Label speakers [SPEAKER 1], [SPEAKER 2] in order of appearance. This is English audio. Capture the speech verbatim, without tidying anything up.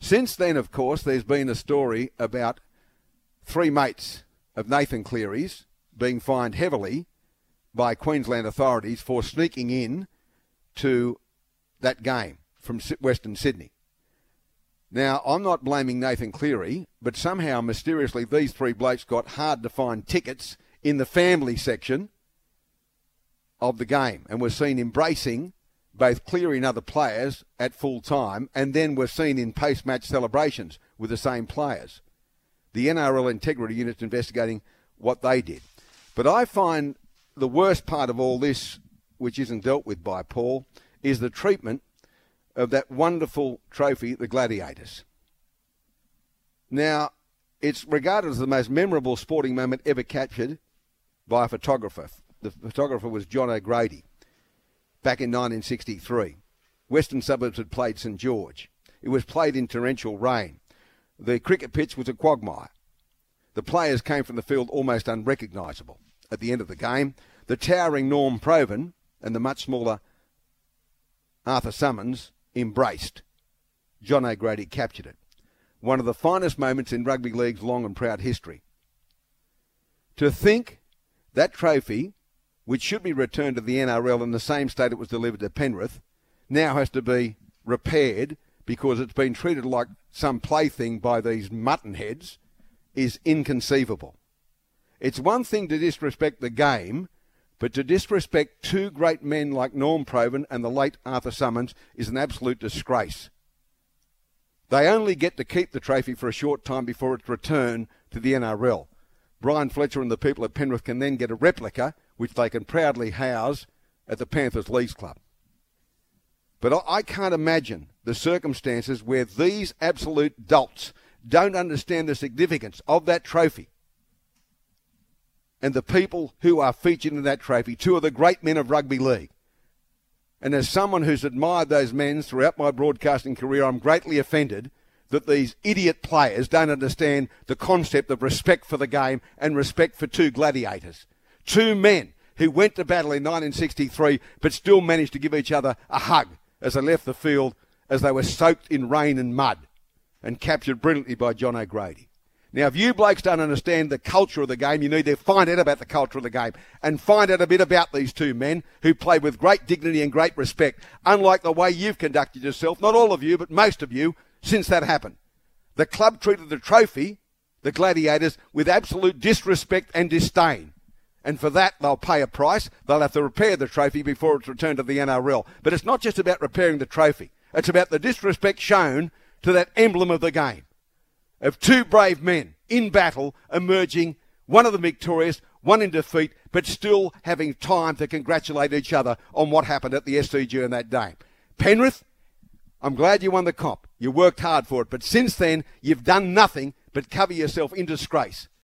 [SPEAKER 1] Since then, of course, there's been a story about three mates of Nathan Cleary's being fined heavily by Queensland authorities for sneaking in to that game from Western Sydney. Now, I'm not blaming Nathan Cleary, but somehow, mysteriously, these three blokes got hard-to-find tickets in the family section of the game and were seen embracing both Cleary and other players at full time, and then were seen in post-match celebrations with the same players. The N R L Integrity Unit's investigating what they did. But I find the worst part of all this, which isn't dealt with by Paul, is the treatment of that wonderful trophy, the Gladiators. Now, it's regarded as the most memorable sporting moment ever captured by a photographer. The photographer was John O'Grady back in nineteen sixty-three. Western Suburbs had played St George. It was played in torrential rain. The cricket pitch was a quagmire. The players came from the field almost unrecognisable. At the end of the game, the towering Norm Provan and the much smaller Arthur Summons embraced. John O'Grady captured it. One of the finest moments in rugby league's long and proud history. To think that trophy, which should be returned to the N R L in the same state it was delivered to Penrith, now has to be repaired because it's been treated like some plaything by these mutton heads, is inconceivable. It's one thing to disrespect the game, but to disrespect two great men like Norm Provan and the late Arthur Summons is an absolute disgrace. They only get to keep the trophy for a short time before it's returned to the N R L. Brian Fletcher and the people at Penrith can then get a replica, which they can proudly house at the Panthers Leagues Club. But I can't imagine the circumstances where these absolute dolts don't understand the significance of that trophy and the people who are featured in that trophy, two of the great men of rugby league. And as someone who's admired those men throughout my broadcasting career, I'm greatly offended that these idiot players don't understand the concept of respect for the game and respect for two gladiators. Two men who went to battle in nineteen sixty-three but still managed to give each other a hug as they left the field as they were soaked in rain and mud and captured brilliantly by John O'Grady. Now, if you blokes don't understand the culture of the game, you need to find out about the culture of the game and find out a bit about these two men who played with great dignity and great respect, unlike the way you've conducted yourself, not all of you, but most of you, since that happened. The club treated the trophy, the Gladiators, with absolute disrespect and disdain. And for that, they'll pay a price. They'll have to repair the trophy before it's returned to the N R L. But it's not just about repairing the trophy. It's about the disrespect shown to that emblem of the game, of two brave men in battle emerging, one of them victorious, one in defeat, but still having time to congratulate each other on what happened at the S C G in that day. Penrith, I'm glad you won the comp. You worked hard for it. But since then, you've done nothing but cover yourself in disgrace.